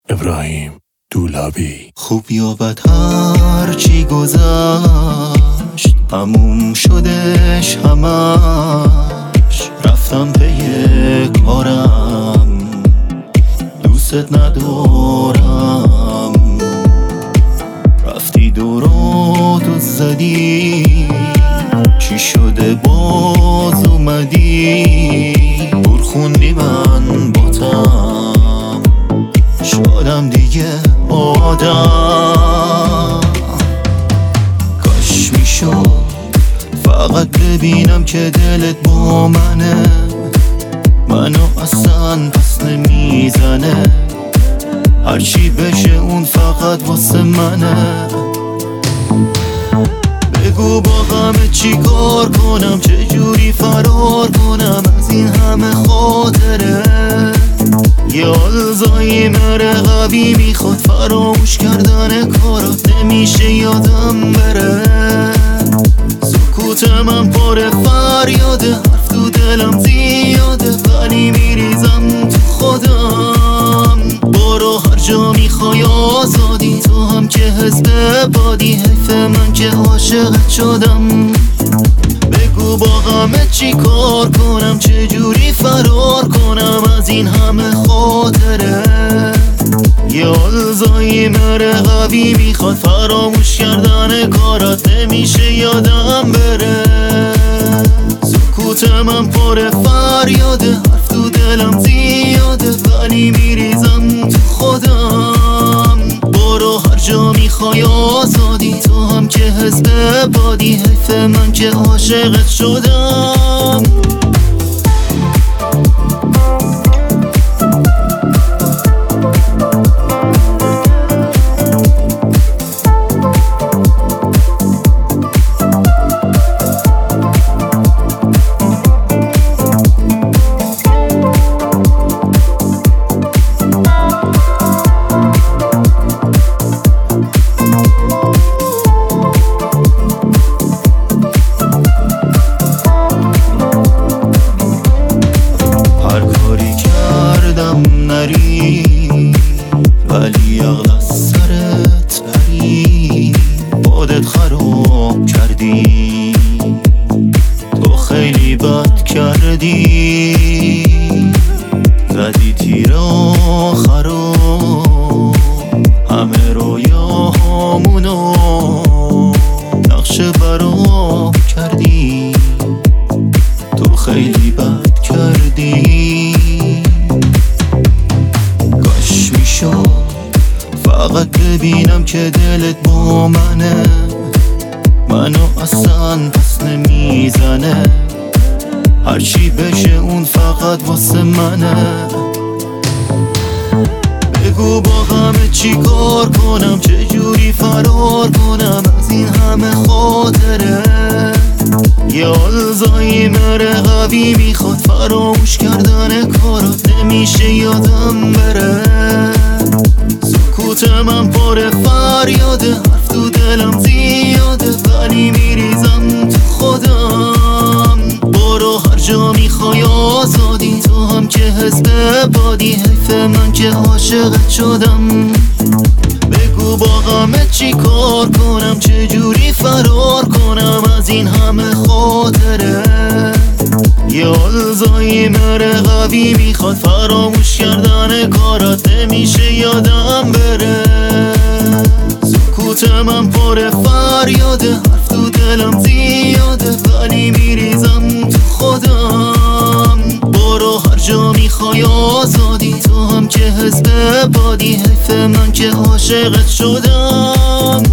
ابراهیم دولابی. خوب یا بد هر چی گذشت تموم شدش همش، رفتم پی کارم دوست ندارم. رفتی دوراتو زدی چی شده باز اومدی، دور خوندی من باتم شدم دیگه آدم. کاش میشد فقط ببینم که دلت با منه، منو اصلا پس نمیزنه، هرچی بشه اون فقط واسه منه. بگو با غمه چی کار کنم، چجوری فرار کنم از این همه خاطره. یه آلزایمر قوی میخواد فراموش کردن کارات، نمیشه یادم بره. سکوت من پر فریاده، حرف تو دلم زیاده ولی میریزم تو خودم. برو هر جا میخوای آزادی، تو هم که حزب بادی، حیف من که عاشقت شدم. بگو با غمه چی کار کنم، چجوری فرار کنم از این همه خاطره. یه آلزایمر قوی میخواد فراموش کردن کارات، نمیشه یادم بره. سکوت من پر فریاده، حرف تو دلم زیاده ولی میریزم تو خودم. برو هر جا میخوای آزادی، تو هم که حزب بادی، حیف من که عاشقت شدم. ولی عقل از سرت بری، خودت خراب کردی، تو خیلی بد کردی. زدی تیر آخرو همه رویاهامونو نقشه برام کردی، تو خیلی بد کردی. کاش میشد فقط ببینم که دلت با منه، منو اصلا پس نمیزنه، هرچی بشه اون فقط واسه منه. بگو با غمه چی کار کنم، چجوری فرار کنم از این همه خاطره. یه آلزایمر قوی میخواد فراموش کردن کارات، نمیشه یادم بره. سکوت من پر فریاده، حرف تو دلم زیاده ولی میریزم تو خودم. برو هر جا میخوای آزادی، تو هم که حزب بادی، حیف من که عاشقت شدم. بگو با غمه چی کار کنم، چجوری فرار کنم از این همه خاطره. یه آلزایمر قوی میخواد فراموش کردن کارات، نمیشه یادم بره. سکوت من پر فریاده، حرف تو دلم زیاده ولی میریزم تو خودم. برو هر جا میخوای آزادی، تو هم که حزب بادی، حیف من که عاشقت شدم.